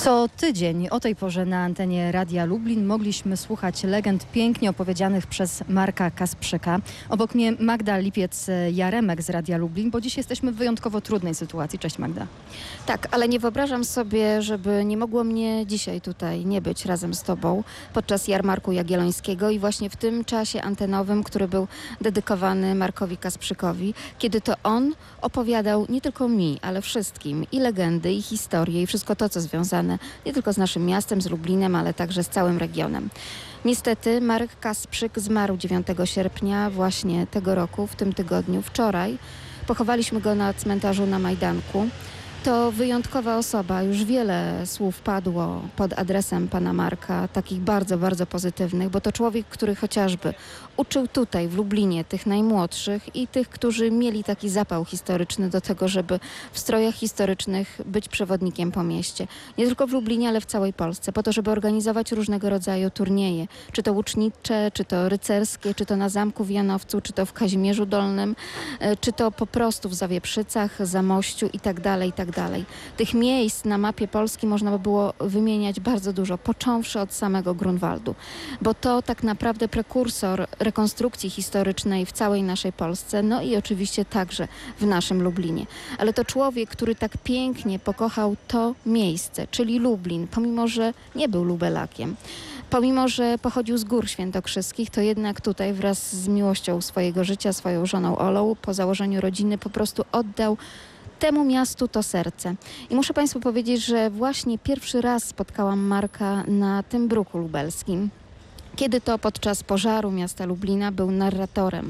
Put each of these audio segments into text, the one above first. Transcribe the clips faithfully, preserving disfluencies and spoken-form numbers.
Co tydzień o tej porze na antenie Radia Lublin mogliśmy słuchać legend pięknie opowiedzianych przez Marka Kasprzyka. Obok mnie Magda Lipiec-Jaremek z Radia Lublin, bo dziś jesteśmy w wyjątkowo trudnej sytuacji. Cześć Magda. Tak, ale nie wyobrażam sobie, żeby nie mogło mnie dzisiaj tutaj nie być razem z Tobą podczas Jarmarku Jagiellońskiego i właśnie w tym czasie antenowym, który był dedykowany Markowi Kasprzykowi, kiedy to on opowiadał nie tylko mi, ale wszystkim i legendy, i historie, i wszystko to, co związane nie tylko z naszym miastem, z Lublinem, ale także z całym regionem. Niestety Marek Kasprzyk zmarł dziewiątego sierpnia właśnie tego roku, w tym tygodniu, wczoraj. Pochowaliśmy go na cmentarzu na Majdanku. To wyjątkowa osoba. Już wiele słów padło pod adresem pana Marka, takich bardzo, bardzo pozytywnych, bo to człowiek, który chociażby uczył tutaj w Lublinie tych najmłodszych i tych, którzy mieli taki zapał historyczny do tego, żeby w strojach historycznych być przewodnikiem po mieście. Nie tylko w Lublinie, ale w całej Polsce, po to, żeby organizować różnego rodzaju turnieje, czy to łucznicze, czy to rycerskie, czy to na Zamku w Janowcu, czy to w Kazimierzu Dolnym, czy to po prostu w Zawieprzycach, Zamościu i tak dalej, i tak dalej. Tych miejsc na mapie Polski można by było wymieniać bardzo dużo, począwszy od samego Grunwaldu, bo to tak naprawdę prekursor rekonstrukcji historycznej w całej naszej Polsce, no i oczywiście także w naszym Lublinie. Ale to człowiek, który tak pięknie pokochał to miejsce, czyli Lublin, pomimo że nie był lubelakiem. Pomimo że pochodził z Gór Świętokrzyskich, to jednak tutaj wraz z miłością swojego życia, swoją żoną Olą, po założeniu rodziny po prostu oddał temu miastu to serce. I muszę Państwu powiedzieć, że właśnie pierwszy raz spotkałam Marka na tym bruku lubelskim, kiedy to podczas pożaru miasta Lublina był narratorem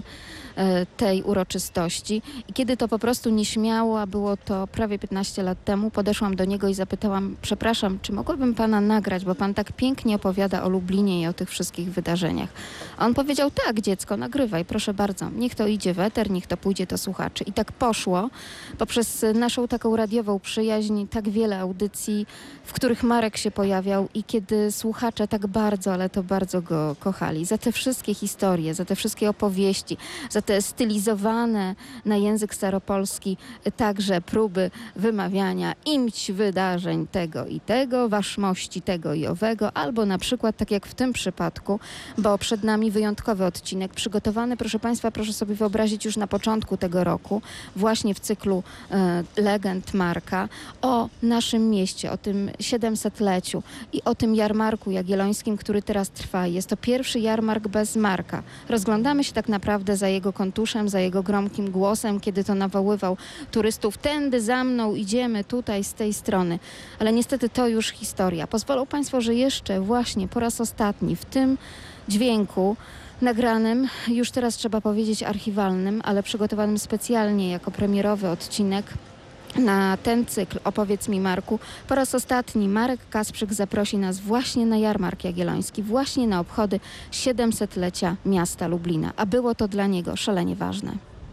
tej uroczystości i kiedy to po prostu nieśmiało, a było to prawie piętnaście lat temu, podeszłam do niego i zapytałam: przepraszam, czy mogłabym pana nagrać, bo pan tak pięknie opowiada o Lublinie i o tych wszystkich wydarzeniach. A on powiedział: tak, dziecko, nagrywaj, proszę bardzo, niech to idzie w eter, niech to pójdzie do słuchaczy. I tak poszło, poprzez naszą taką radiową przyjaźń, tak wiele audycji, w których Marek się pojawiał i kiedy słuchacze tak bardzo, ale to bardzo go kochali. Za te wszystkie historie, za te wszystkie opowieści, za te stylizowane na język staropolski także próby wymawiania imć wydarzeń tego i tego, waszmości tego i owego, albo na przykład, tak jak w tym przypadku, bo przed nami wyjątkowy odcinek przygotowany, proszę Państwa, proszę sobie wyobrazić, już na początku tego roku, właśnie w cyklu e, legend Marka, o naszym mieście, o tym siedemsetleciu i o tym jarmarku jagiellońskim, który teraz trwa. Jest to pierwszy jarmark bez Marka. Rozglądamy się tak naprawdę za jego kontuszem, za jego gromkim głosem, kiedy to nawoływał turystów: tędy za mną, idziemy tutaj, z tej strony. Ale niestety to już historia. Pozwolą Państwo, że jeszcze właśnie po raz ostatni w tym dźwięku nagranym, już teraz trzeba powiedzieć archiwalnym, ale przygotowanym specjalnie jako premierowy odcinek na ten cykl Opowiedz mi, Marku, po raz ostatni Marek Kasprzyk zaprosi nas właśnie na Jarmark Jagielloński, właśnie na obchody siedemsetlecia miasta Lublina, a było to dla niego szalenie ważne.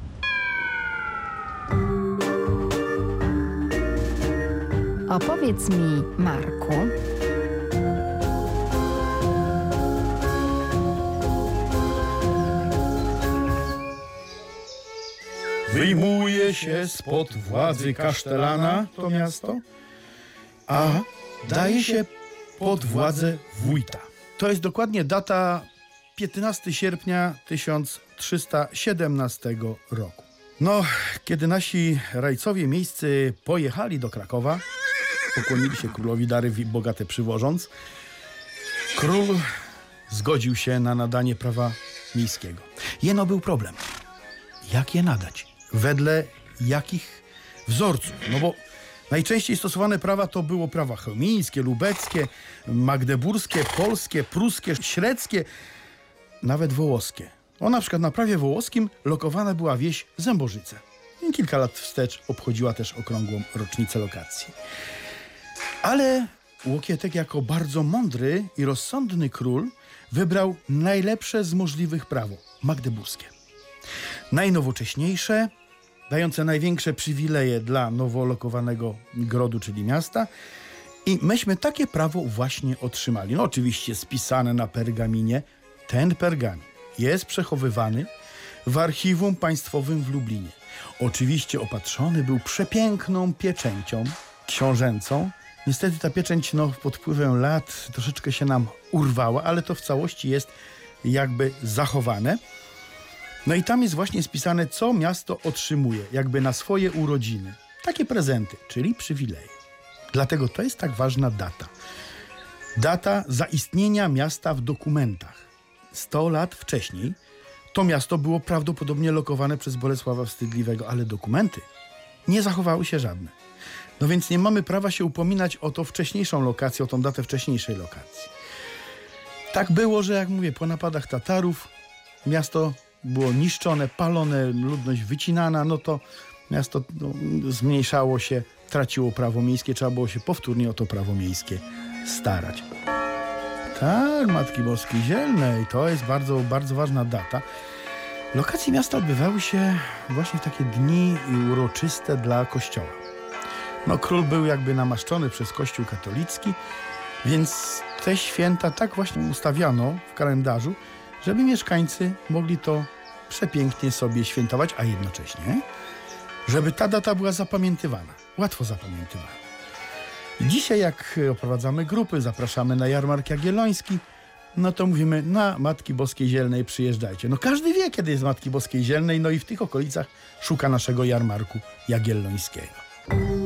Opowiedz mi, Marku. Wyjmuje się spod władzy kasztelana to miasto, a daje się pod władzę wójta. To jest dokładnie data piętnastego sierpnia tysiąc trzysta siedemnastego roku. No, kiedy nasi rajcowie miejscy pojechali do Krakowa, pokłonili się królowi, dary bogate przywożąc, król zgodził się na nadanie prawa miejskiego. Jeno był problem. Jak je nadać? Wedle jakich wzorców? No bo najczęściej stosowane prawa to było prawa chełmińskie, lubeckie, magdeburskie, polskie, pruskie, średzkie, nawet wołoskie. O, na przykład na prawie wołoskim lokowana była wieś Zębożyce. I kilka lat wstecz obchodziła też okrągłą rocznicę lokacji. Ale Łokietek jako bardzo mądry i rozsądny król wybrał najlepsze z możliwych prawo, magdeburskie. Najnowocześniejsze, dające największe przywileje dla nowo lokowanego grodu, czyli miasta. I myśmy takie prawo właśnie otrzymali. No oczywiście spisane na pergaminie. Ten pergamin jest przechowywany w Archiwum Państwowym w Lublinie. Oczywiście opatrzony był przepiękną pieczęcią książęcą Niestety ta pieczęć no, pod wpływem lat troszeczkę się nam urwała, ale to w całości jest jakby zachowane. No i tam jest właśnie spisane, co miasto otrzymuje jakby na swoje urodziny. Takie prezenty, czyli przywileje. Dlatego to jest tak ważna data. Data zaistnienia miasta w dokumentach. sto lat wcześniej to miasto było prawdopodobnie lokowane przez Bolesława Wstydliwego, ale dokumenty nie zachowały się żadne. No więc nie mamy prawa się upominać o to wcześniejszą lokację, o tą datę wcześniejszej lokacji. Tak było, że jak mówię, po napadach Tatarów miasto było niszczone, palone, ludność wycinana, no to miasto no, zmniejszało się, traciło prawo miejskie, trzeba było się powtórnie o to prawo miejskie starać. Tak, Matki Boskiej Zielnej, to jest bardzo, bardzo ważna data. Lokacje miasta odbywały się właśnie w takie dni uroczyste dla Kościoła. No, król był jakby namaszczony przez Kościół katolicki, więc te święta tak właśnie ustawiano w kalendarzu, żeby mieszkańcy mogli to przepięknie sobie świętować, a jednocześnie, żeby ta data była zapamiętywana, łatwo zapamiętywana. Dzisiaj jak oprowadzamy grupy, zapraszamy na Jarmark Jagielloński, no to mówimy, na Matki Boskiej Zielnej przyjeżdżajcie. No każdy wie, kiedy jest Matki Boskiej Zielnej, no i w tych okolicach szuka naszego Jarmarku Jagiellońskiego.